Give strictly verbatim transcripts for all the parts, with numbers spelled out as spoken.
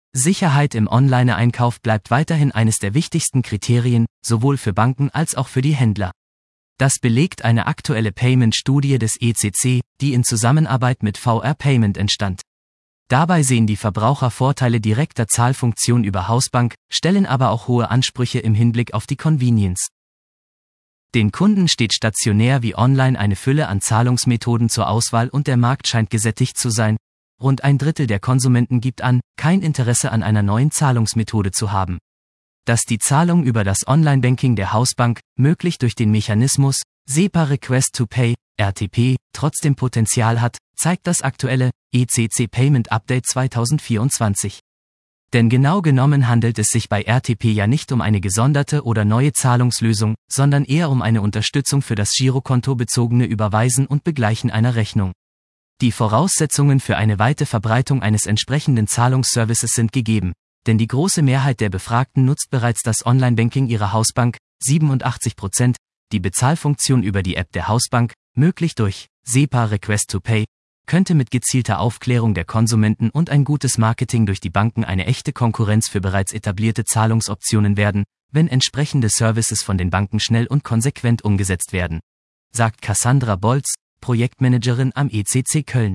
Sicherheit im Online-Einkauf bleibt weiterhin eines der wichtigsten Kriterien, sowohl für Banken als auch für die Händler. Das belegt eine aktuelle Payment-Studie des E C C, die in Zusammenarbeit mit V R Payment entstand. Dabei sehen die Verbraucher Vorteile direkter Zahlfunktion über Hausbank, stellen aber auch hohe Ansprüche im Hinblick auf die Convenience. Den Kunden steht stationär wie online eine Fülle an Zahlungsmethoden zur Auswahl und der Markt scheint gesättigt zu sein. Rund ein Drittel der Konsumenten gibt an, kein Interesse an einer neuen Zahlungsmethode zu haben. Dass die Zahlung über das Online-Banking der Hausbank, möglich durch den Mechanismus SEPA Request to Pay, R T P, trotzdem Potenzial hat, zeigt das aktuelle E C C Payment Update zweitausendvierundzwanzig. Denn genau genommen handelt es sich bei R T P ja nicht um eine gesonderte oder neue Zahlungslösung, sondern eher um eine Unterstützung für das Girokonto-bezogene Überweisen und Begleichen einer Rechnung. Die Voraussetzungen für eine weite Verbreitung eines entsprechenden Zahlungsservices sind gegeben, denn die große Mehrheit der Befragten nutzt bereits das Online-Banking ihrer Hausbank, siebenundachtzig Prozent, die Bezahlfunktion über die App der Hausbank, möglich durch SEPA Request to Pay, könnte mit gezielter Aufklärung der Konsumenten und ein gutes Marketing durch die Banken eine echte Konkurrenz für bereits etablierte Zahlungsoptionen werden, wenn entsprechende Services von den Banken schnell und konsequent umgesetzt werden, sagt Cassandra Bolz, Projektmanagerin am E C C Köln.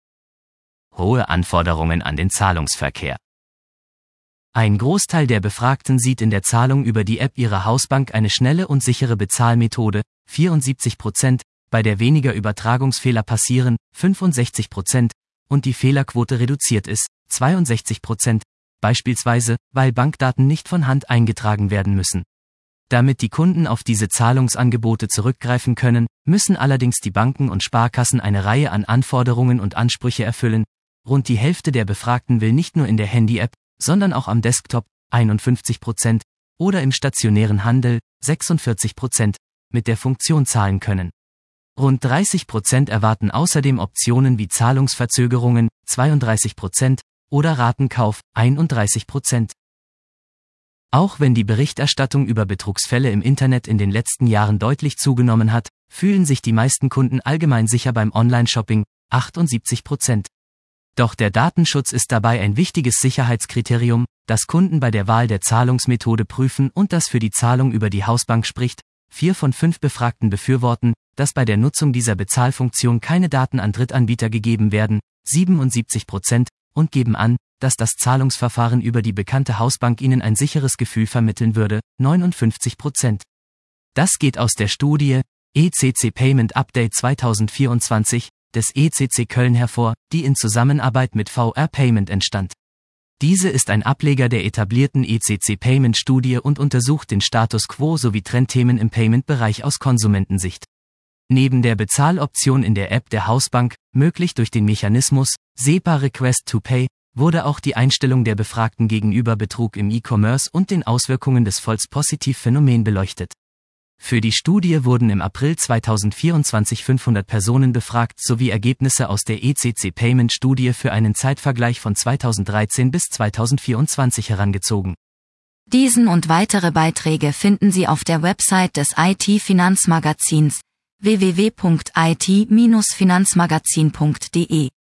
Hohe Anforderungen an den Zahlungsverkehr. Ein Großteil der Befragten sieht in der Zahlung über die App ihrer Hausbank eine schnelle und sichere Bezahlmethode, vierundsiebzig Prozent, bei der weniger Übertragungsfehler passieren, fünfundsechzig Prozent, und die Fehlerquote reduziert ist, zweiundsechzig Prozent, beispielsweise, weil Bankdaten nicht von Hand eingetragen werden müssen. Damit die Kunden auf diese Zahlungsangebote zurückgreifen können, müssen allerdings die Banken und Sparkassen eine Reihe an Anforderungen und Ansprüche erfüllen. Rund die Hälfte der Befragten will nicht nur in der Handy-App, sondern auch am Desktop, einundfünfzig Prozent, oder im stationären Handel, sechsundvierzig Prozent, mit der Funktion zahlen können. Rund dreißig Prozent erwarten außerdem Optionen wie Zahlungsverzögerungen, zweiunddreißig Prozent, oder Ratenkauf, einunddreißig Prozent. Auch wenn die Berichterstattung über Betrugsfälle im Internet in den letzten Jahren deutlich zugenommen hat, fühlen sich die meisten Kunden allgemein sicher beim Online-Shopping, achtundsiebzig Prozent. Doch der Datenschutz ist dabei ein wichtiges Sicherheitskriterium, das Kunden bei der Wahl der Zahlungsmethode prüfen und das für die Zahlung über die Hausbank spricht. Vier von fünf Befragten befürworten, dass bei der Nutzung dieser Bezahlfunktion keine Daten an Drittanbieter gegeben werden, siebenundsiebzig Prozent, und geben an, dass das Zahlungsverfahren über die bekannte Hausbank ihnen ein sicheres Gefühl vermitteln würde, neunundfünfzig Prozent. Das geht aus der Studie E C C Payment Update zweitausendvierundzwanzig des E C C Köln hervor, die in Zusammenarbeit mit V R Payment entstand. Diese ist ein Ableger der etablierten E C C Payment Studie und untersucht den Status quo sowie Trendthemen im Payment-Bereich aus Konsumentensicht. Neben der Bezahloption in der App der Hausbank, möglich durch den Mechanismus SEPA Request to Pay, wurde auch die Einstellung der Befragten gegenüber Betrug im E-Commerce und den Auswirkungen des False-Positiv-Phänomen beleuchtet. Für die Studie wurden im April zweitausendvierundzwanzig fünfhundert Personen befragt sowie Ergebnisse aus der E C C Payment Studie für einen Zeitvergleich von zweitausenddreizehn bis zweitausendvierundzwanzig herangezogen. Diesen und weitere Beiträge finden Sie auf der Website des I T-Finanzmagazins w w w punkt i t Bindestrich finanzmagazin punkt d e.